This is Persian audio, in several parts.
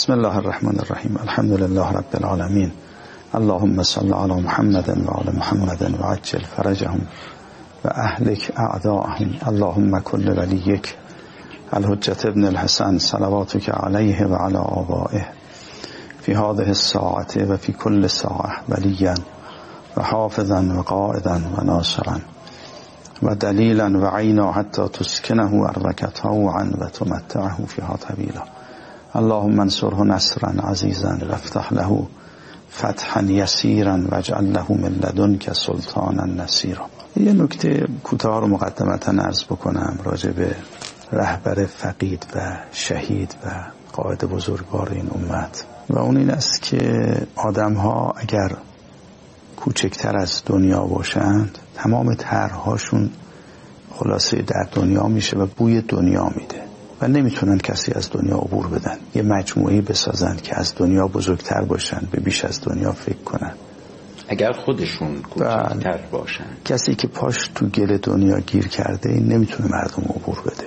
بسم الله الرحمن الرحیم. الحمد لله رب العالمین. اللهم صل علی محمد و آل محمد و عجل فرجهم و اهلک اعداءهم. اللهم کل ولیک الحجة ابن الحسن صلواتک علیه و علی آبائه فی هذه الساعة و فی کل ساعة ولیا و حافظا و قائدا و ناصرا و دلیلا و عینا حتی تسکنه ارضک طوعا و تمتعه فیها طویلا. اللهم انصره نصرا عزیزا و افتح له فتحا یسیرا و اجعل له من لدنک سلطانا نصیرا. یه نکته کوتاه رو مقدمتا عرض بکنم راجع به رهبر فقید و شهید و قائد بزرگوار این امت، و اون این است که آدم ها اگر کوچکتر از دنیا باشند تمام طرحهاشون خلاصه در دنیا میشه و بوی دنیا میده و نمیتونن کسی از دنیا عبور بدن. یه مجموعی بسازن که از دنیا بزرگتر باشن، به بیش از دنیا فکر کنن اگر خودشون کوچکتر باشن. کسی که پاش تو گل دنیا گیر کرده این نمیتونه مردم عبور بده.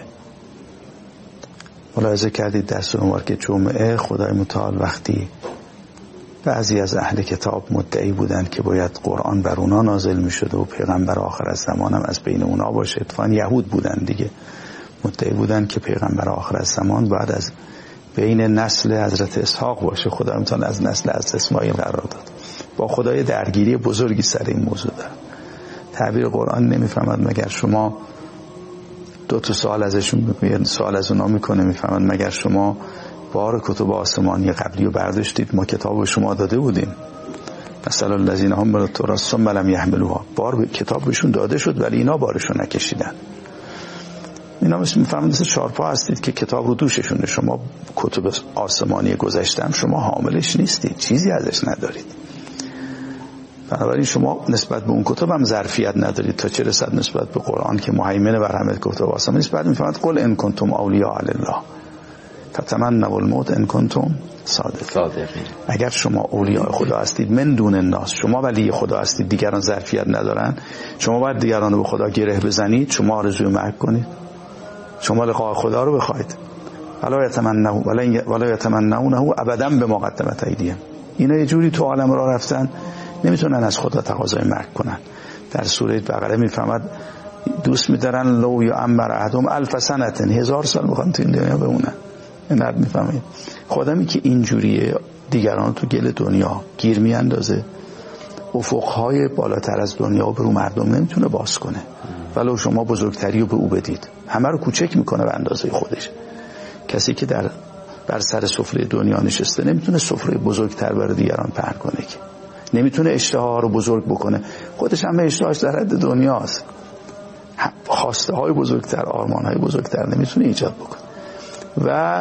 ملاحظه کردید در سوره مبارکه جمعه خدای متعال وقتی بعضی از اهل کتاب مدعی بودند که باید قرآن بر اونا نازل میشده و پیغمبر آخر از زمان هم از بین اونا باشه، اتفاقا یهود بودن دیگه، مدعی بودن که پیغمبر آخر از زمان بعد از بین نسل حضرت اسحاق باشه. خدا متعال از نسل از اسماعیل قرار داد. با خدای درگیری بزرگی سر این موضوع داره. تعبیر قرآن نمیفهمد مگر شما دو تا سوال ازشون بگوید، سوال از اونا میکنه میفهمد مگر شما بار کتب آسمانی قبلی رو برداشتید؟ ما کتاب به شما داده بودیم. مثلا الذین حملوا التوراة ثم لم یحملوها، بار کتاب بهشون داده شد ولی اینا بارشون نکشیدن. اینا میفهمند مثل چارپا هستید که کتاب رو دوششونه. شما کتب آسمانی گذشتم شما حاملش نیستید، چیزی ازش ندارید. بنابراین شما نسبت به اون کتب هم ظرفیت ندارید تا چه رسد نسبت به قرآن که مهیمن بر همه کتب آسمانی است. بعد میفهمد قل ان کنتم اولیاء لله فتمنوا الموت ان کنتم صادقین. اگر شما اولیاء خدا هستید من دون الناس، شما ولی خدا هستید، دیگران ظرفیت ندارن، شما باید دیگران رو به خدا گره بزنید، شما آرزوی مرگ کنید، شما لقاء خدا رو بخواید. ولا یتمنونه ابدا بما قدمت ایدیهم. اینا یه جوری تو عالم راه رفتن نمیتونن از خدا تقاضای مرگ کنن. در سوره بقره میفهمد دوست می‌دارن لو یعمر احدهم 1000 سنه، 1000 سال میخوان تو این دنیا بمونن. این میفهمید خدا می که اینجوریه دیگران تو گل دنیا گیر میاندازه، افقهای بالاتر از دنیا به رو مردم نمیتونه باز کنه. ولو شما بزرگتری رو به او بدید همه رو کوچک میکنه به اندازه خودش. کسی که بر سر سفره دنیا نشسته نمیتونه سفره بزرگتر برای دیگران پهن کنه، که نمیتونه اشتها رو بزرگ بکنه. خودش هم اشتهاش در حد دنیاست، خواسته های بزرگتر، آرمان های بزرگتر نمیتونه ایجاد بکنه. و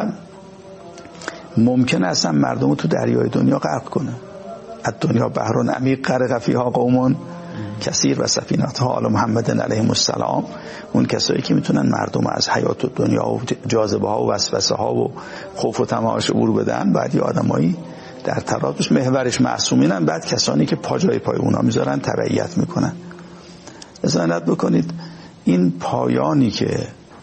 ممکن است مردم رو تو دریای دنیا غرق کنه. از دنیا بحرون عمیق غرق فیها قوم کثیر و سفینتها آل محمد علیهم السلام. اون کسایی که میتونن مردم از حیات دنیا و جاذبه ها و وسوسه ها و خوف و طمعش عبور بدن، بعد یه آدمایی در ترابط محورش معصومینن، بعد کسانی که پا جای پای اونا میذارن تبعیت میکنن. ذهنت بکنید این پایانی که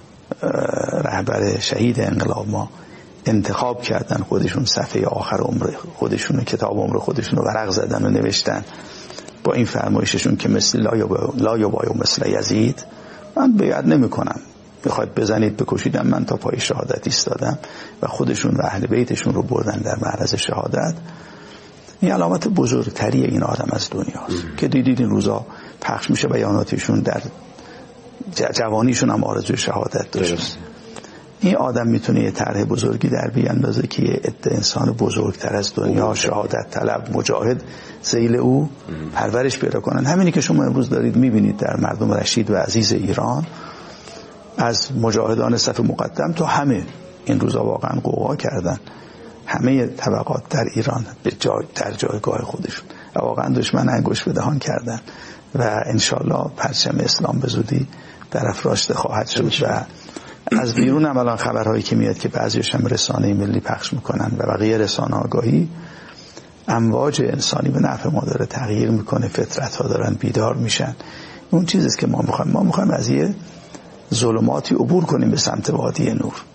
رهبر شهید انقلاب ما انتخاب کردن، خودشون صفحه آخر عمر خودشون کتاب عمر خودشون رو ورق زدن و نوشتن با این فرمایششون که مثل لا یبایع مثل یزید، من بیعت نمی کنم، میخواید بزنید بکشیدم، من تا پای شهادت ایستادم و خودشون و اهل بیتشون رو بردن در معرض شهادت. این علامت بزرگتری این آدم از دنیاست که دیدید این روزا پخش میشه بیاناتشون، در جوانیشون هم آرزوی شهادت داشت. این آدم میتونه یه طرح بزرگی در بیاندازه که یه عده انسان بزرگتر از دنیا شهادت طلب مجاهد ذیل او پرورش پیدا کنن. همینی که شما امروز دارید میبینید در مردم رشید و عزیز ایران، از مجاهدان صف مقدم تا همه این روزا واقعا قوقا کردن، همه طبقات در ایران در جایگاه خودشون و واقعا دشمن انگشت به دهان کردن و انشالله پرچم اسلام به زودی در افراشته خواهد شد. و از بیرون هم الان خبرهایی که میاد که بعضیش هم رسانه ملی پخش میکنن و بقیه رسانه آگاهی، امواج انسانی به نفع ما داره تغییر میکنه، فطرت ها دارن بیدار میشن. اون چیزیست که ما میخوایم از یه ظلماتی عبور کنیم به سمت وادی نور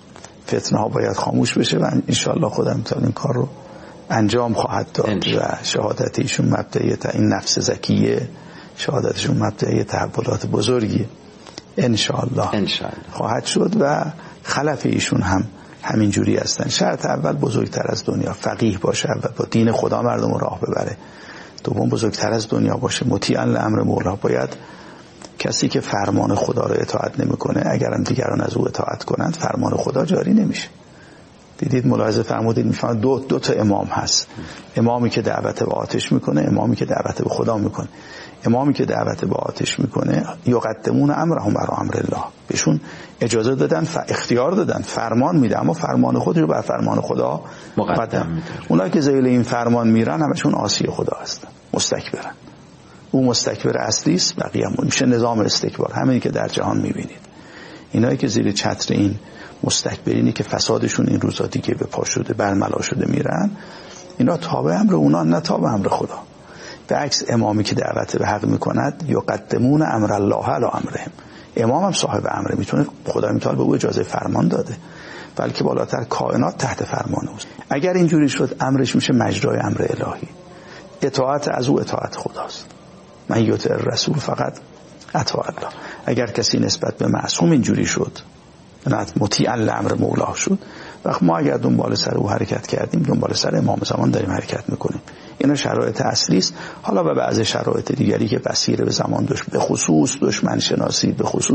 فتنه ها باید خاموش بشه و انشاءالله خدا متعال این کار رو انجام خواهد داد و شهادت ایشون مبدأ این نفس زکیه، شهادتشون مبدأ تحولات بزرگی انشاءالله خواهد شد و خلف ایشون هم همین جوری هستن. شرط اول بزرگتر از دنیا، فقیه باشه و با دین خدا مردم رو راه ببره. دوم بزرگتر از دنیا باشه، مطیعاً لامر مولا. باید کسی که فرمان خدا رو اطاعت نمیکنه، اگرم دیگران از او اطاعت کنند، فرمان خدا جاری نمیشه. دیدید ملاحظه فرمودید میفهمید دو تا امام هست، امامی که دعوت به آتش میکنه، امامی که دعوت به خدا میکنه. امامی که دعوت به آتش میکنه یقدمون امرهم بر امر الله، بهشون اجازه دادن، اختیار دادن، فرمان میده، اما فرمان خودش رو بر فرمان خدا مقدم میده. اونایی که ذیل این فرمان میرن همشون عاصی خدا هستن، مستکبرن. او مستکبر اصلی است، بقیه هم میشه نظام استکبار، همینی که در جهان میبینید. اینایی که زیر چتر این مستکبرینی که فسادشون این روزا دیگه به پا شده، برملا شده میرن، اینا تابع امر اونا، نه تابع امر خدا. به عکس امامی که دعوت به حق میکند یقدمون امر الله علی امرهم، امام هم صاحب امره، میتونه خدا متعال به او اجازه فرمان داده، بلکه بالاتر کائنات تحت فرمان اوست. اگر اینجوری شد امرش میشه مجرای امر الهی، اطاعت از او اطاعت خداست. من یطیع الرسول فقط اطاع الله. اگر کسی نسبت به معصوم اینجوری شد، مطیعاً لامر مولا شد، وقت ما اگر دنبال سر او حرکت کردیم، دنبال سر امام زمان داریم حرکت میکنیم. اینا شرایط اصلی است. حالا به بعض شرایط دیگری که بصیره به زمان داشت، به خصوص دشمن شناسی،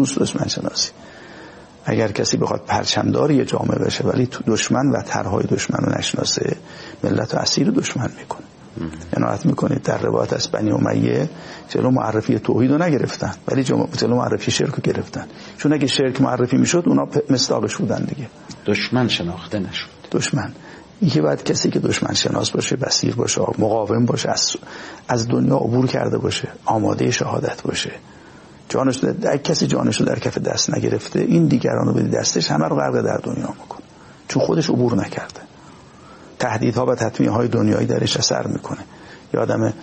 اگر کسی بخواد پرچمدار یه جامعه بشه ولی تو دشمن و طرحهای دشمن رو نشناسه، ملت رو اسیر دشمن میکنه. عنایت میکنید در روایت از بنی امیه جلو معرفی توحید رو نگرفتن، ولی جلو معرفی شرک رو گرفتن، چون اگه شرک معرفی میشد اونا مصداقش بودن دیگه. دشمن شناخته نشد. دشمن این که باید کسی که دشمن شناس باشه، بصیر باشه، مقاوم باشه، از دنیا عبور کرده باشه، آماده شهادت باشه. کسی جانش رو در کف دست نگرفته، این دیگران رو به دستش همه رو غرق در دنیا میکنه، چون خودش عبور نکرده. تهدیدها و تطمیعهای دنیایی درش اثر میکنه. یادم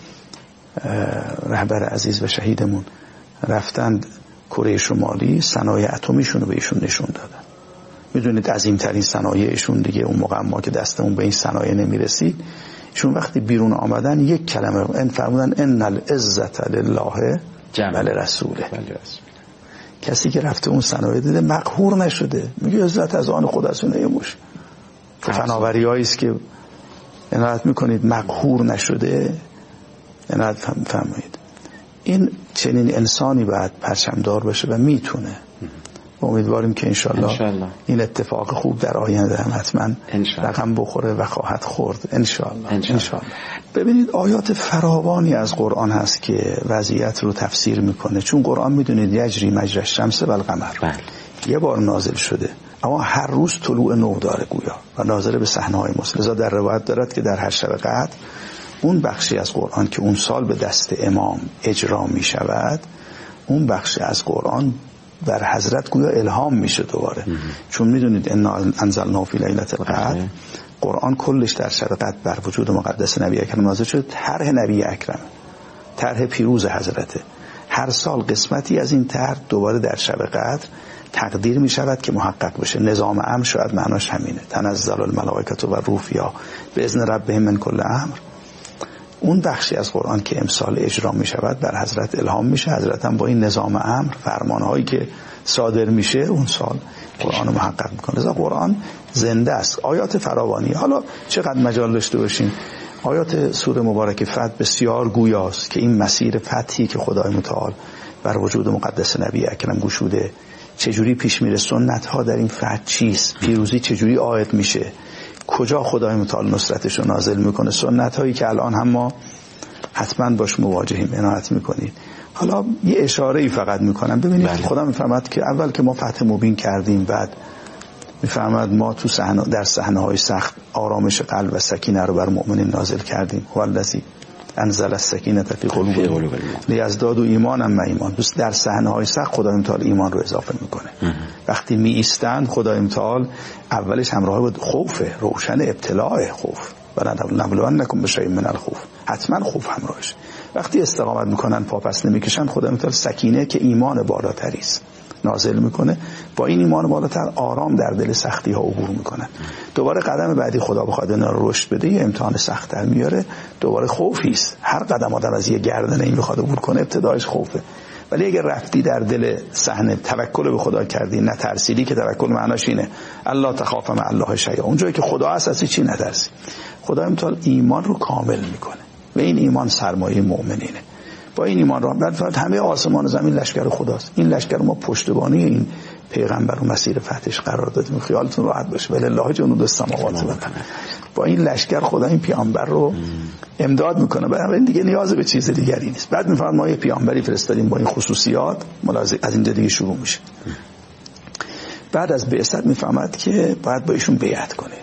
رهبر عزیز و شهیدمون رفتند کره شمالی، صنایع اتمیشون رو به ایشون نشون دادن. میدونید عظیمترین صنایعشون دیگه اون موقع ما که دستمون به این صنایع نمیرسید، ایشون وقتی بیرون آمدن یک کلمه فرمودن ان العزة لله ولرسوله. کسی که رفته اون صنایع دیده مقهور نشده، میگه عزت از آن خداست، نمیشه. فناوری‌هایی است که عنایت میکنید مقهور نشده، عنایت فهمید. این چنین انسانی باید پرچمدار باشه و میتونه. امیدواریم که انشالله این اتفاق خوب در آینده هم حتما رقم بخوره و خواهد خورد انشالله. ببینید آیات فراوانی از قرآن هست که وضعیت رو تفسیر میکنه، چون قرآن میدونید یجری مجری الشمس و القمر یه بار نازل شده، اما هر روز طلوع نو داره گویا و نازل به صحنه‌های مختلف. لذا در روایت دارد که در هر شب قدر اون بخشی از قرآن که اون سال به دست امام اجرا می شود، اون بخشی از قرآن بر حضرت گویا الهام میشه دوباره. چون میدونید انا انزلنا فی لیلة القدر، قرآن کلش در شب قدر بر وجود مقدس نبی اکرم نازل شد. طرح نبی اکرم، طرح پیروز حضرته. هر سال قسمتی از این طرح دوباره در شب قدر تقدیر می شود که محقق بشه. نظام امر شاید معناش همینه، تنزل الملائکه و الروح فیها باذن ربهم من کل امر. اون بخشی از قرآن که امسال اجرا می شود بر حضرت الهام میشه، حضرت هم با این نظام امر، فرمانهایی که صادر میشه اون سال قرآن رو محقق میکنه. لذا قرآن زنده است، آیات فراوانی. حالا چقدر مجال داشته باشیم، آیات سوره مبارکه فتح بسیار گویاست که این مسیر فتحی که خدای متعال بر وجود مقدس نبی اکرم گشوده چجوری پیش میره، سنت ها در این فتح چیست، پیروزی چجوری عائد میشه، کجا خدای متعال نصرتش رو نازل میکنه، سنت هایی که الان هم ما حتما باش مواجهیم. عنایت میکنید. حالا یه اشاره ای فقط میکنم. ببینید خدا میفرماد که اول که ما فتح مبین کردیم، بعد میفرماد ما تو در صحنه های سخت آرامش قلب و سکینه رو بر مؤمنین نازل کردیم. هو الذی انزل السکینه فی قلوبهم لیزدادوا ایمانا مع ایمان. دوست در صحنه های سخت خدای متعال ایمان رو اضافه میکنه. وقتی می ایستند خدای متعال اولش همراه با خوف روشن، ابتلاء خوف، ولنبلونکم بشیء من الخوف، حتما خوف همراهش. وقتی استقامت میکنن، پا پس نمیکشن، خدای متعال سکینه که ایمان بالاتری است نازل میکنه، با این ایمان بالاتر آرام در دل سختی ها عبور میکنن. دوباره قدم بعدی خدا بخواد اینا رو رشد بده، یه امتحان سخت‌تر میاره، دوباره خوفی است. هر قدم آدم از یه گردنه این میخواد عبور کنه ابتدایش خوفه، ولی اگر رفتی در دل صحنه توکل به خدا کردی، نترسیدی، که توکل معناش اینه الله تخاف مع الله شیئا، اونجایی که خدا هست از چی نترسی. خدا امتحان ایمان رو کامل میکنه و این ایمان سرمایه مؤمنینه. با این ایمان را بعد همه آسمان و زمین لشکر خداست. این لشکر ما پشتبانی این پیغمبر و مسیر فتحش قرار دادیم، خیالتون راحت باشه، ولله جنود السماوات و الارض. با این لشکر خدا این پیامبر رو امداد میکنه، برای دیگه نیاز به چیز دیگری نیست. بعد میفرماید ما یه پیامبری فرستادیم با این خصوصیات، ملاحظه از اینجا دیگه شروع میشه. بعد از بعثت میفهمد که باید با ایشون بیعت کنید.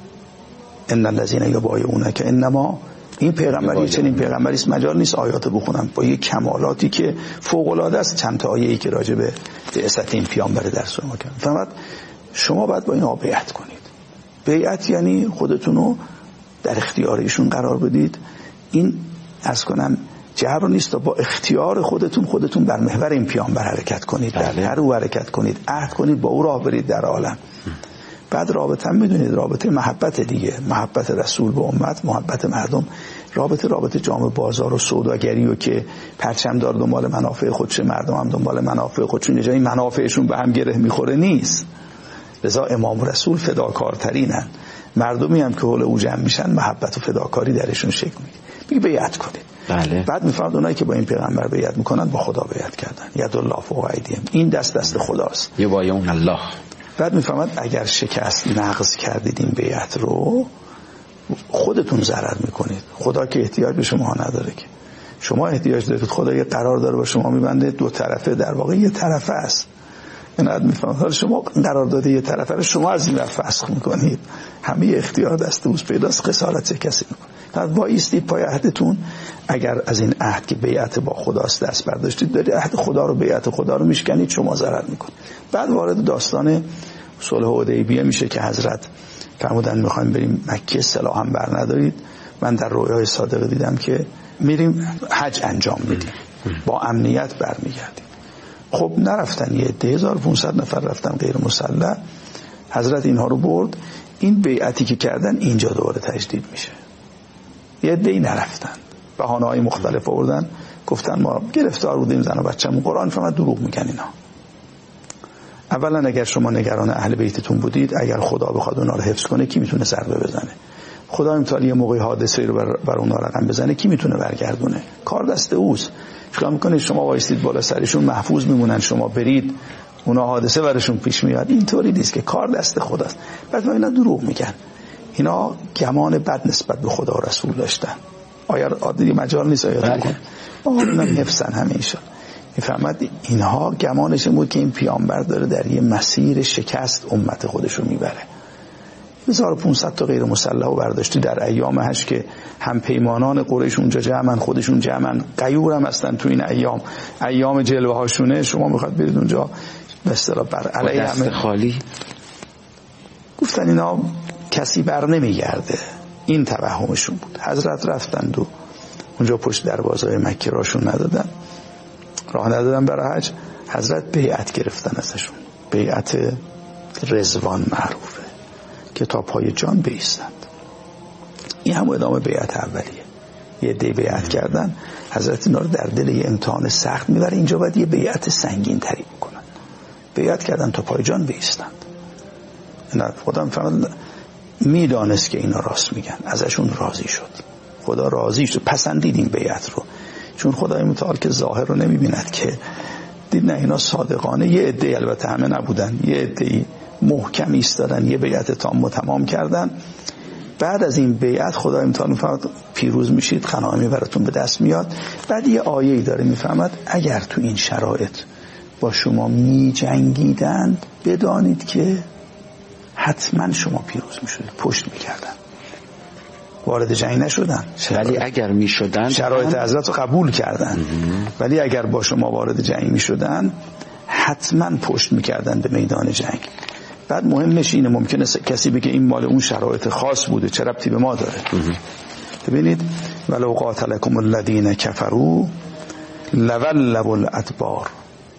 ان الذين یبایعونک انما، این پیغمبری چنین پیغمبری است، مجال نیست آیات بخونم، با یک کمالاتی که فوق العاده است. چند تا آیه‌ای که راجع به بعثت این پیامبر درس ما کردم. فقط شما باید با این بیعت کنید. بیعت یعنی خودتون رو در اختیار ایشون قرار بدید. این از کنم جبر نیست، با اختیار خودتون در محور این پیامبر حرکت کنید، در او حرکت کنید، عهد کنید، با او راه برید در عالم. بعد رابطه هم میدونید، رابطه محبت دیگه، محبت رسول به امت، محبت مردم، رابطه جامعه بازار و سوداگری و که پرچم دار دنبال منافع خودشه، مردم هم دنبال منافع خودشون، یه جایی منافعشون به هم گره میخوره نیست. لذا امام و رسول فداکارترینن، مردمی هم که حول او جمع میشن محبت و فداکاری درشون شکل میگیره. بیعت کنید. بله. بعد میفرماد اونایی که با این پیغمبر بیعت میکنن با خدا بیعت کردن، ید الله فوق ایدیهم، این دست خداست، یبایعون الله. بعد میفهمد اگر شکست نقض کردید این بیعت رو خودتون ضرر میکنید. خدا که احتیاج به شما نداره، که شما احتیاج دارید. خدا یه قرار داره با شما میبنده، دو طرفه، در واقع یه طرفه است. اینقدر میفهمد شما قرار داده یه طرفه رو شما از این رفت فسخ میکنید. همه اختیار دست اوست، پیداست خسارت چه کسی میکنه. بعد با ایستید پای عهدتون. اگر از این عهد که بیعت با خداست دست برداشتید، دارید عهد خدا رو، بیعت خدا رو میشکنید، شما ضرر میکنید. بعد وارد داستان صلح حدیبیه میشه که حضرت فرمودن میخوایم بریم مکه، سلاح هم بر ندارید. من در رویای صادقه دیدم که میریم حج انجام میدیم، با امنیت برمیگردیم. خب نرفتن، یه 1500 نفر رفتن غیر مسلح. حضرت اینها رو برد. این بیعتی که کردن اینجا دوباره تجدید میشه. یه عده‌ای نرفتن، بهانه‌های مختلف آوردن، گفتن ما گرفتار بودیم، زن و بچه‌مون. قرآن فقط دروغ میگن اینا. اولا اگر شما نگران اهل بیتتون بودید، اگر خدا بخواد اونا رو حفظ کنه کی میتونه ضربه بزنه؟ خدا امتحان یه موقع حادثه رو بر اونا رقم بزنه کی میتونه برگردونه؟ کار دست اوست. چیکار میکنید؟ شما وایستید بالا سرشون محفوظ میمونن، شما برید اونا حادثه برشون پیش میاد. اینطوری نیست که کار دست خداست. بعد ما اینا دروغ میگن. اینا گمان بد نسبت به خدا و رسول داشتن. آیا عادی مجال نیست آیات بکن؟ اینا حفظن همیشه. میفهمد اینها گمانش بود که این پیامبر داره در یه مسیر شکست امت خودش رو میبره. 1500 تا غیر مسلح و برداشتی در ایام حج که هم پیمانان قریش اونجا جمعن، خودشون جمعن، غیور هم هستن تو این ایام جلوه هاشونه. شما میخواد برید اونجا به اصطلاح بر علیه دست خالی. گفتن اینا کسی بر نمیگرده، این توهمشون بود. حضرت رفتند و اونجا پشت دروازهای مکه راشون ندادن، راه ندادن برای حج. حضرت بیعت گرفتن ازشون، بیعت رضوان معروفه که تا پای جان بایستند. این هم ادامه بیعت اولیه. یه دی بیعت کردن، حضرت اینا رو در دل یه امتحان سخت میبره. اینجا باید یه بیعت سنگین تری بکنن. بیعت کردن تا پای جان بایستند. خدا میدانست که اینا راست میگن، ازشون راضی شد. خدا راضی شد، پسندید این بیعت رو، چون خدای متعال که ظاهر رو نمیبیند، که دید نه اینا صادقانه. یه عده، البته همه نبودن، یه عده محکم ایستادن، یه بیعت تمام کردن. بعد از این بیعت خدای امتحان میفهمد پیروز میشید، غنایمی براتون به دست میاد. بعد یه آیه‌ای داره میفهمد اگر تو این شرایط با شما میجنگیدند بدانید که حتما شما پیروز میشدید، پشت میکردن، وارد جنگ نشدن. ولی اگر میشدن شرایط حضرت رو قبول کردن. ولی اگر با شما وارد جنگ میشدن حتما پشت میکردن به میدان جنگ. بعد مهمش اینه، ممکنه کسی بگه این مال اون شرایط خاص بوده، چه ربطی به ما داره؟ ببینید ولو قاتلکم الذین کفروا لولوا الادبار.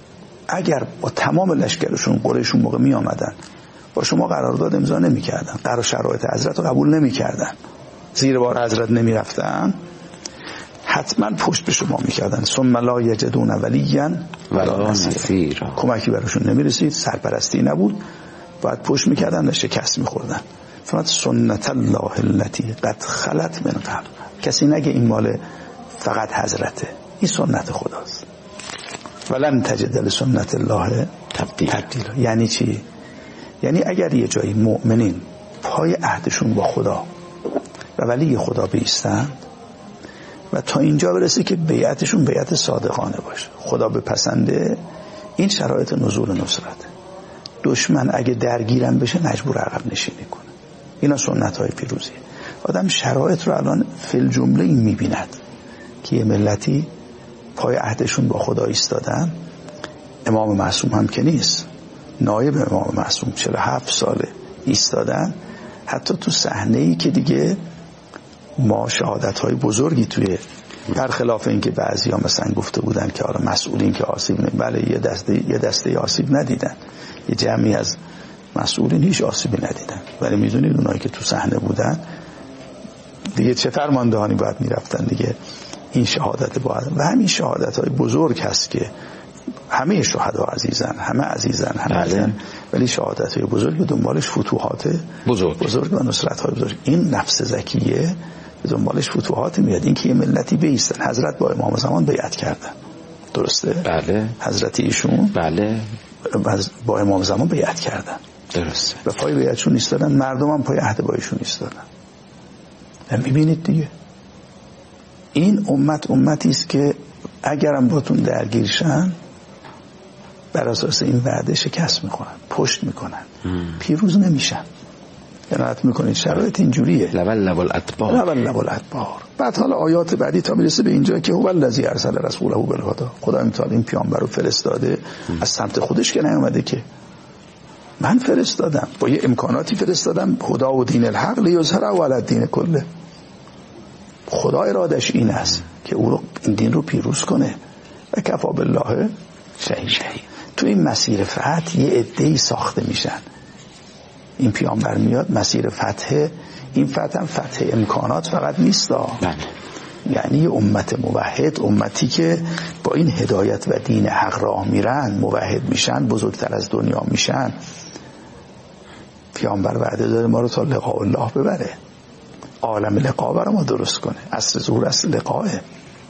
اگر با تمام لشکرشون قریشون موقع می آمدن با شما قرارداد امضا نمی کردن، قرار شرایط حضرت رو قبول نمی کردن، زیر بار حضرت نمی رفتن، حتما پشت به شما می کردن. ثم لا یجدون ولیا ولا نصیرا. کمکی براشون نمی رسید، سرپرستی نبود، باید پشت می کردن و شکست می خوردن. فرمود سنت الله التي قد خلت من قبل. کسی نگه این مال فقط حضرته، این سنت خداست. ولن تجد لسنت الله تبدیل. یعنی چی؟ یعنی اگر یه جایی مؤمنین پای عهدشون با خدا و ولی خدا بایستند و تا اینجا برسه که بیعتشون بیعت صادقانه باشه، خدا بپسنده، این شرایط نزول نصرت. دشمن اگه درگیرم بشه مجبور عقب نشینی کنه. اینا سنت‌های پیروزی. آدم شرایط رو الان فی الجمله این می‌بیند که یه ملتی پای عهدشون با خدا ایستادن. امام معصوم هم که نیست، نایب امام معصوم 47 ساله ایستادن، حتی تو صحنه‌ای که دیگه ما شهادت‌های بزرگی توی، برخلاف این که بعضیا مثلا گفته بودن که آره مسئولین که آسیب نه، بله یه دسته آسیب ندیدن، یه جمعی از مسئولین هیچ آسیبی ندیدن، ولی میدونید اونایی که تو صحنه بودن دیگه چه فرماندهانی باید میرفتن دیگه. این شهادت باید و همین شهادت‌های بزرگ هست که همه شهدا عزیزن، همه عزیزن، همه عزیزن، ولی شهادت‌های بزرگ به دنبالش فتوحات بزرگ و نصرت‌های بزرگ. این نفس زکیه به دنبالش فتوحات میاد. این که یه ملتی بیستن، حضرت با امام زمان بیعت کردن، درسته؟ بله. حضرت ایشون بله با امام زمان بیعت کردن، درسته، و پای بیعتشون ایستادن، مردم هم پای عهد با ایشون ایستادن. میبینید دیگه این امتی است که اگرم باتون درگیرشن بر اساس این وعده شکست میکنن، پشت میکنن، پیروز نمیشن. عنایت میکنید شرایط اینجوریه. لول الادبار. بعد حالا آیات بعدی تا میرسه به اینجا که هو الذی ارسل رسوله بالهدی، خدا امتحان این پیامبر رو فرستاده، از سمت خودش که نیومده که من فرستادم، با یه امکاناتی فرستادم، خدا و دین الحق لیظهره علی الدین کله. خدا ارادش این است که او رو این دین رو پیروز کنه و کفا بالله شهید. تو این مسیر فتح یه عده‌ای ساخته میشن. این پیامبر میاد مسیر فتح، این فتح هم فتح امکانات فقط نیست، یعنی امت موحد، امتی که با این هدایت و دین حق راه میرن، موحد میشن، بزرگتر از دنیا میشن. پیامبر وعده داره ما رو تا لقاء الله ببره، عالم لقاء برای ما درست کنه. اصل ظهور اصل لقاءه.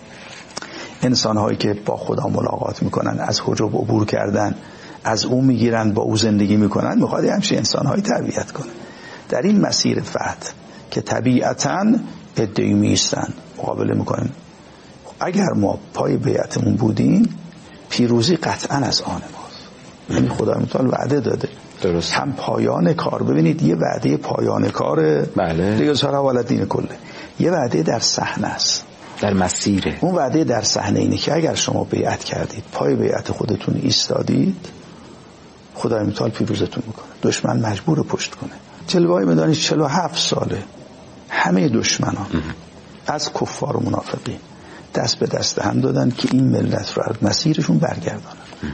انسان هایی که با خدا ملاقات میکنن، از حجاب عبور کردن، از او میگیرن، با او زندگی میکنن، میخواد همچین انسان هایی تربیت کنه. در این مسیر فتح که طبیعتاً ادعی میستن مقابله میکنن، اگر ما پای بیعتمون بودیم پیروزی قطعاً از آن ماست. یعنی خدا متعال وعده داده، درست، هم پایان کار. ببینید یه وعده پایان کار، بله، لیظهره علی الدین کله، یه وعده در صحنه است، در مسیره. اون وعده در صحنه اینه که اگر شما بیعت کردید، پای بیعت خودتون ایستادید، خدای متعال پیروزتون میکنه. دشمن مجبور پشت کنه. جلوه‌ای میدانید 47 ساله همه دشمنان از کفار و منافقین دست به دست هم دادن که این ملت رو از مسیرشون برگردانن.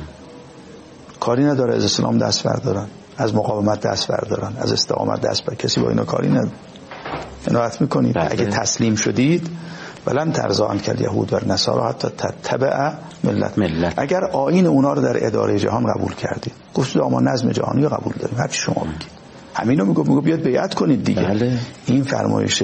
کاری نداره از اسلام دست بردارن، از مقاومت دست بردارن، از استقامت دست بردارن، کسی با اینا کاری نداره. عنایت میکنید اگه تسلیم شدید ولن ترضی عنک الیهود و النصارى حتی تتبع ملت. اگر آیین اونا رو در اداره جهان قبول کردید، گفتید ما نظم جهانی رو قبول داریم، هر چی شما بگید، همینو میگه بیاد بیعت کنید دیگه. بله. این فرمایش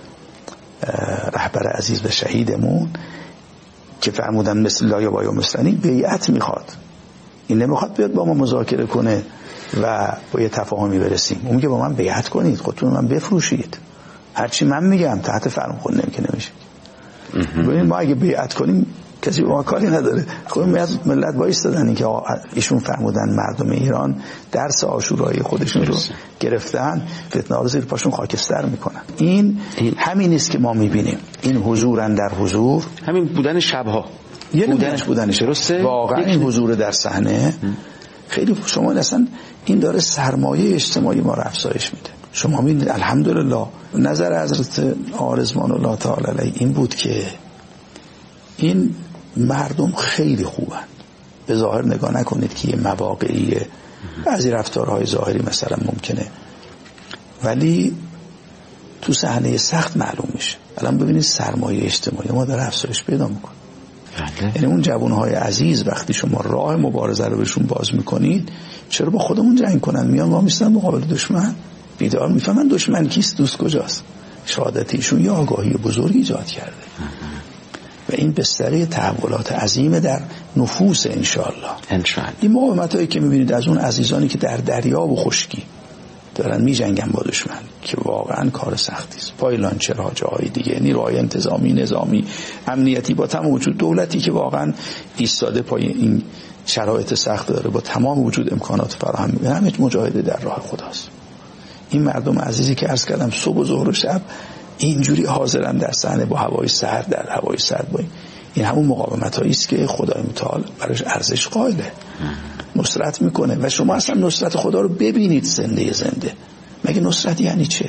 رهبر عزیز و شهیدمون که فرمودن مثل لا یا مثلنی بیعت میخواد. این نمیخواد بیاد با ما مذاکره کنه و با یه تفاهمی برسیم. اون میگه با من بیعت کنید، خودتون من بفروشید، هرچی من میگم تحت فرمان خود نمیشه. ببین ما اگه بیعت کنیم کسی با ما کاری نداره. خود از ملت وایستادن این که ایشون فرمودن مردم ایران درس عاشورایی خودشون رو گرفتن، فتنه رو زیر پاشون خاکستر میکنن. این همین است که ما میبینیم. این حضورن در حضور، همین بودن شبها، بودنش درسته. واقعا این حضور در صحنه خیلی شما اصلا این داره سرمایه اجتماعی ما رو افزایش میده. شما میبینید الحمدلله نظر حضرت آرزمان الله تعالی علیه این بود که این مردم خیلی خوبن، به ظاهر نگاه نکنید که یه مواقعیه، بعضی رفتارهای ظاهری مثلا ممکنه، ولی تو صحنه سخت معلوم میشه. الان ببینید سرمایه اجتماعی ما داره افزایش پیدا میکنه. یعنی اون جوانهای عزیز وقتی شما راه مبارزه رو بهشون باز میکنید، چرا با خودمون جنگ کنن؟ میان وامیستن مقابل دشمن، بیدار میفهمن دشمن کیست، دوست کجاست. شهادت ایشون یه آگاهی بزرگی ایجاد کرده و این بستر تحولات عظیم در نفوس انشاءالله. این مقاومتایی که میبینید از اون عزیزانی که در دریا و خشکی دارن میجنگن با دشمن که واقعا کار سختی است، پای لانچرها، جاهای دیگه، نیروهای انتظامی، نظامی، امنیتی، با تمام وجود دولتی که واقعا ایستاده پای این شرایط سخت داره، با تمام وجود امکانات فراهم میکنه، همه مجاهده در راه خداست. این مردم عزیزی که عرض کردم صبح و ظهر و شب اینجوری حاضرن در صحنه با هوای سرد، در هوای سرد، با این همون مقاومتایی است که خدای متعال براش ارزش قائله، نصرت میکنه. و شما اصلا نصرت خدا رو ببینید زنده. مگه نصرت یعنی چه؟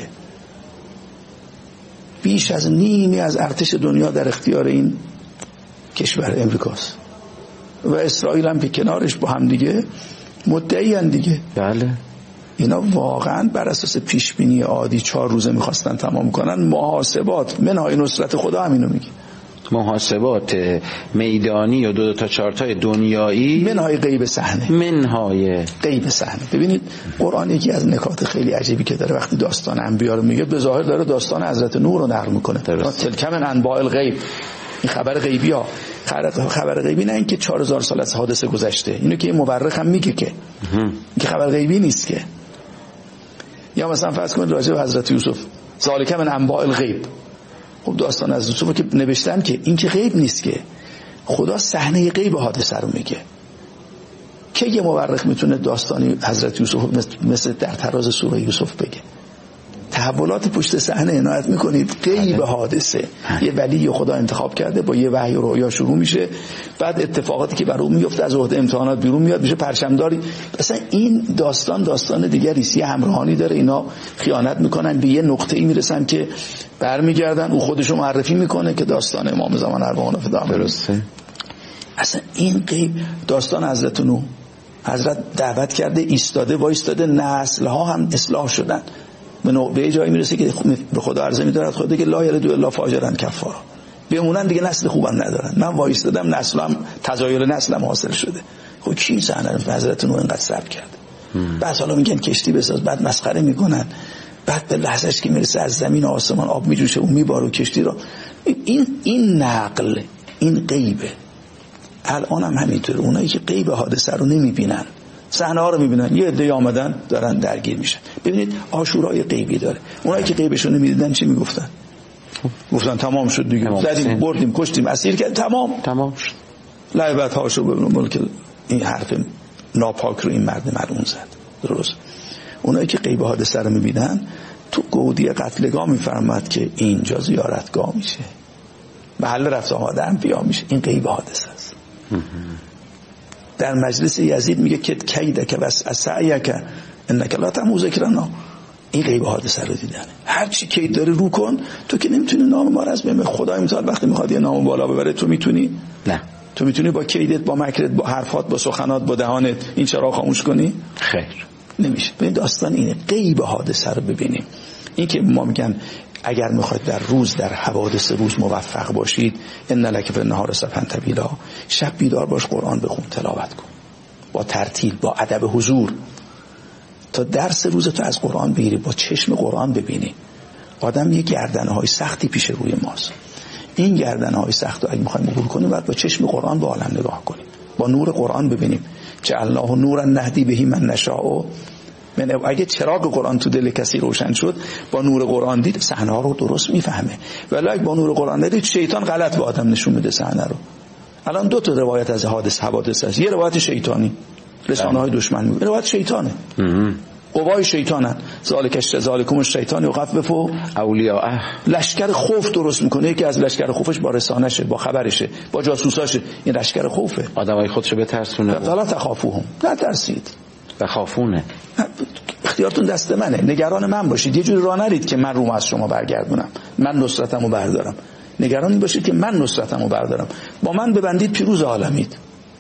بیش از نیمی از ارتش دنیا در اختیار این کشور امریکاست و اسرائیل هم به کنارش با هم دیگه مدعیان دیگه. بله. اینا واقعا بر اساس پیشبینی عادی 4 روزه میخواستن تمام کنن. محاسبات منهای نصرت خدا همینو میگه، محاسبات میدانی و 2 تا 4 تای دنیایی، منهای غیب صحنه، منهای غیب صحنه. ببینید قرآن یکی از نکات خیلی عجیبی که داره، وقتی داستان انبیا رو میگه به ظاهر داره داستان حضرت نوح رو نقل میکنه. تلک من انباء الغیب، این خبر غیبی ها. خبر غیبی نه اینکه 4000 سال از حادثه گذشته، اینو که مورخ هم میگه که این خبر غیبی نیست که. یا مثلا فرض کنید راجع به حضرت یوسف، ذالک من انباء الغیب، خب داستان از یوسف که نوشتن که این که غیب نیست، که خدا صحنه غیب حادثه رو میگه. که یه مورخ میتونه داستانی حضرت یوسف مثل در تراز سوره یوسف بگه؟ تحولات پشت صحنه عنایت میکنید، غیب حادثه. یه ولی خدا انتخاب کرده، با یه وحی و رؤیا شروع میشه، بعد اتفاقاتی که بر اون میفته از عهده امتحانات بیرون میاد، میشه پرچمداری. مثلا این داستان دیگری است، یه همراهانی داره. اینا خیانت میکنن، به یه نقطه‌ای میرسن که برمیگردن، او خودشو معرفی میکنه که داستان امام زمان ارواحنا فداء. درسته. اصلا این غیب داستان حضرت نوح، حضرت دعوت کرده، ایستاده وایستاده، نسل‌ها هم اصلاح شدن. به جایی میرسه که به خدا عرضه می‌دارد خدا که لا یلد الا فاجرا کفارا، بمونن دیگه نسل خوبم ندارن. من وایستادم، نسلم تزایل نسلم حاصل شده. خب کی صحنه حضرت نوح اینقدر صبر کرد؟ بعد حالا میگن کشتی بساز، بعد مسخره میکنن، بعد به لحظهش که میرسه از زمین و آسمان آب میجوشه و میباره کشتی رو. این نقل، این غیبه. الان هم همینطوره، اونایی که غیب حادثه رو نمیبینن، صحنه ها رو میبینن، یه عده آمدن دارن درگیر میشن. ببینید عاشورای غیبی داره. اونایی که غیبشو نمیدیدن چی میگفتن؟ گفتن تمام شد دیگه، زدیم، بردیم، کشتیم، اسیر کردیم، تمام شد. لعبت هاشو ببینم ملک. این حرف ناپاک رو این مرد ملعون زد. درست. اونایی که غیب حادثه رو میبینن، تو گودی قتلگاه میفرماد که اینجا زیارتگاه میشه، محل رفت آمد انبیا میشه. این غیب حادثه است. در مجلس یزید میگه که کیدک و سعیک انک لا تمو ذکرنا. این غیب حادثه رو دیدنه. هر چی کید داره رو کن، تو که نمیتونی نام ما رو از بین. خدای متعال وقتی میخواد یه نام بالا ببره، تو میتونی؟ نه. تو میتونی با کیدت، با مکرت، با حرفات، با سخنات، با دهانت این چراغ خاموش کنی؟ خیر، نمیشه. ببین داستان اینه، غیب حادثه رو ببینیم. این که ما میگن اگر میخواید در روز، در حوادث روز موفق باشید، ان لک فی النهار سبحا طویلا، شب بیدار باش، قرآن بخون، تلاوت کن، با ترتیل، با ادب حضور، تا درس روز تو از قرآن بگیری، با چشم قرآن ببینی. آدم یه گردنهای سختی پیش روی ماست. این گردنهای سخت رو اگه میخوایم عبور کنیم، باید با چشم قرآن به عالم نگاه کنیم، با نور قرآن ببینیم. جعلناه نورا نهدی به من نشاء. اگه چراغ قرآن تو دل کسی روشن شد، با نور قرآن دید، صحنه ها رو درست میفهمه. ولی اگه با نور قرآن دید، شیطان غلط به آدم نشون میده صحنه رو. الان 2 تا روایت از حوادث هست. یه روایت شیطانی، رسانه‌های دشمن میگه، روایت شیطانه، قوای شیطانن. ذالکم الشیطان یخوف اولیاءه. لشکر خوف درست میکنه. یکی از لشکر خوفش با رسانشه، با خبرشه، با جاسوساشه. این لشکر خوفه. آدمای خودشو بترسونه. فلا تخافوهم، نترسید. بخافونه. اختیارتون دست منه، نگران من باشید. یه جوری راه نرید که من روم از شما برگردونم، من نصرتمو بردارم. نگران این باشید که من نصرتمو بردارم. با من ببندید، پیروز عالمید.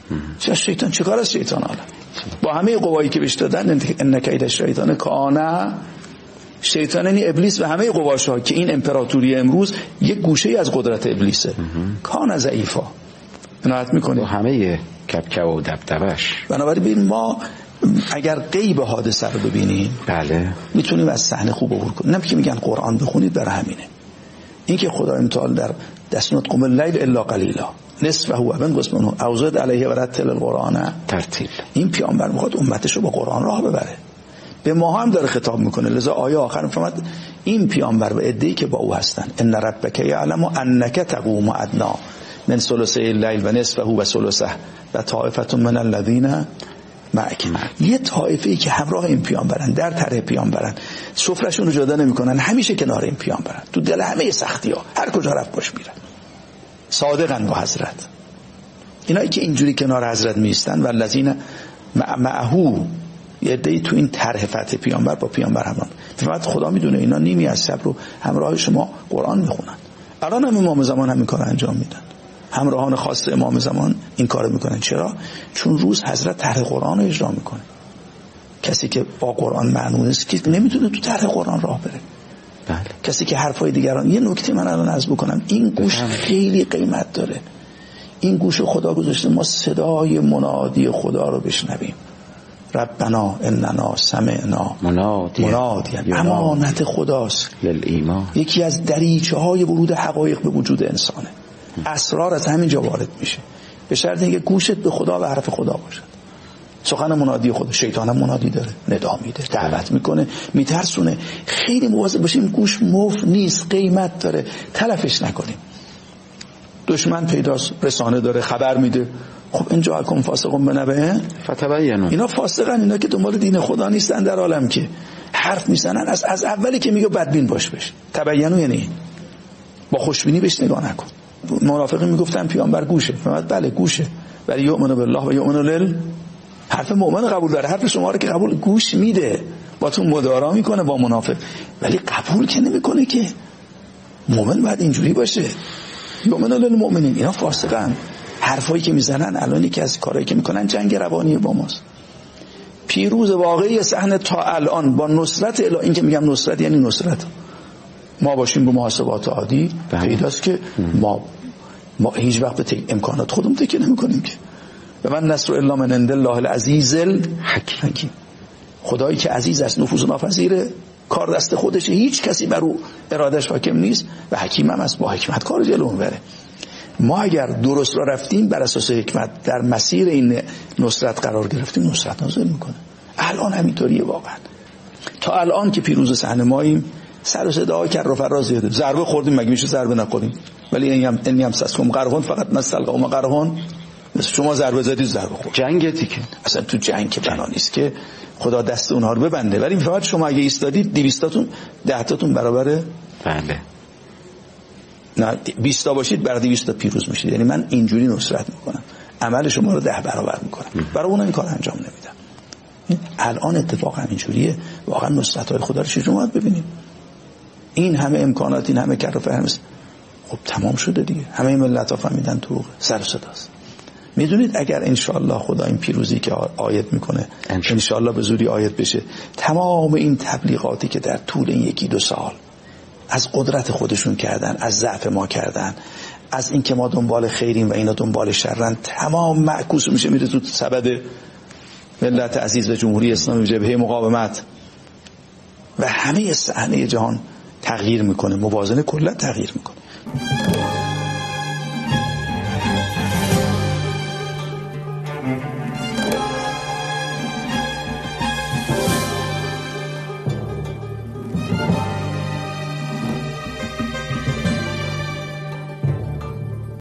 چه شیطان چیکار از شیطان حالا با همه قوایی که بهش دادن ان کید شیطان کان شیطان یعنی ابلیس و همه قواشا که این امپراتوری امروز یک گوشه از قدرت ابلیسه کان ضعیفا عنایت میکنه با همه کبکب و دبدبش. بنابراین ما اگر غیب حادثه رو ببینیم بله میتونیم از صحنه خوب عبور کنیم. نه که میگن قرآن بخونید برای همینه. این که خدای متعال در دسنات قم اللیل الا قلیلا نصفه و بنقص منه او زد علیه و رتل القرآن ترتیل. این پیامبر میخواد امتش رو با قرآن راه ببره، به ما هم داره خطاب میکنه. لذا آیه آخر میفرماد این پیامبر و عده‌ای که با او هستن ان ربک یعلم انک تقوم ادنی من ثلثی اللیل و نصفه و ثلثه و طائفه من الذین معک. یه طایفه‌ای که همراه این پیامبرن، در طرح پیامبرن، سفرهشون رو جدا نمی‌کنن، همیشه کنار این پیامبرن، تو دل همه سختی‌ها هر کجا رفت باش میرن، صادقاً با حضرت. اینایی که اینجوری کنار حضرت میستن و الذین معهو یه عده‌ای تو این طرح فتح پیامبر با پیامبر همراه. فقط خدا میدونه اینا نیمی از شب رو همراه شما قرآن میخونن. الان هم امام زمان هم این کارو انجام میدن، همراهان خاص امام زمان این کارو میکنن. چرا؟ چون روز حضرت طرح قرآن رو اجرا میکنه. کسی که با قرآن معنون است که نمیتونه تو طرح قرآن راه بره. بله. کسی که حرفای دیگران. یه نکته من الان عرض بکنم، این گوش خیلی قیمت داره. این گوش خدا گذاشته ما صدای منادی خدا رو بشنویم. ربنا اننا سمعنا منادیا امانت خداست للایمان. یکی از دریچه های ورود حقایق به وجود انسانه. اسرار از همینجا وارد میشه، به شرط اینکه گوشت به خدا و حرف خدا باشد. سخن منادی خدا، شیطان هم منادی داره، ندا میده، دعوت میکنه، میترسونه. خیلی مواظب باشیم، گوش مفت نیست، قیمت داره، تلفش نکنیم. دشمن پیداست، رسانه داره، خبر میده. خب اینجا حکم فاسقون بنبه فتبینون، اینا فاسقن، اینا که دنبال دین خدا نیستن در عالم، که حرف میزنن از اولی که میگه بدبین باش بش. تبینون یعنی با خوشبینی بهش نگاه نکن. منافقین میگفتن پیامبر گوشه، فرمود بله گوشه، ولی یؤمن بالله و یؤمن لل، حرف مؤمن قبول داره، حرف شما رو که قبول گوش میده، با تو مدارا میکنه با منافق، ولی قبول که نمیکنه. که مؤمن باید اینجوری باشه، یؤمن للمؤمنین. اینا فاسقن. حرفایی که میزنن الان که از کارهایی که میکنن جنگ روانی با ماست. پیروز واقعی صحنه تا الان با نصرت الهی، این که میگم نصرت یعنی نصرت ما باشیم به محاسبات عادی، پیداست که ما هیچ وقت به امکانات خودمون تکیه نمی‌کنیم. که به من نصر الا من عند الله العزیز الحکیم. خدایی که عزیز است، نفوذ ناپذیره، کار دست خودشه، هیچ کسی بر او ارادش حاکم نیست و حکیم هم است، با حکمت کار جلو میبره. ما اگر درست را رفتیم بر اساس حکمت در مسیر این نصرت قرار گرفتیم، نصرت نازل میکنه. الان همینطوریه واقعا. تا الان که پیروز صحنه ماییم، سر و صدا کر و فراز زیاده. ضربه خوردیم مگه میشه ضربه نخوریم؟ ولی اینی هم سسکم قرهون فقط مثل قوم قرهون، مثل شما ضربه زدید ضربه خورد. جنگه دیگه. اصلا تو جنگ که بنا نیست که خدا دست اونها رو ببنده، ولی فقط شما اگه ایستادید 200 تاتون 10 تاتون برابره. بله. نه 20 تا باشید برای 200 تا پیروز میشید. یعنی من اینجوری نصرت میکنم، عمل شما رو 10 برابر میکنم، برای اون این کار انجام نمیدم. الان اتفاق همینجوریه. واقعا نصرت‌های خدا رو چجوری باید ببینیم؟ این همه امکانات، این همه کر و فهم، خب تمام شده دیگه. همه ملت‌ها فهمیدن تو سر و صداست. میدونید اگر انشالله خدا این پیروزی که آیت میکنه انشالله به زودی آیت بشه، تمام این تبلیغاتی که در طول این 1-2 سال از قدرت خودشون کردن، از ضعف ما کردن، از این که ما دنبال خیریم و اینا دنبال شرن، تمام معکوس میشه میره تو سبد ملت عزیز و جمهوری اسلامی جبهه مقاومت و همه صحنه جهان تغییر میکنه، موازنه کلا تغییر میکنه.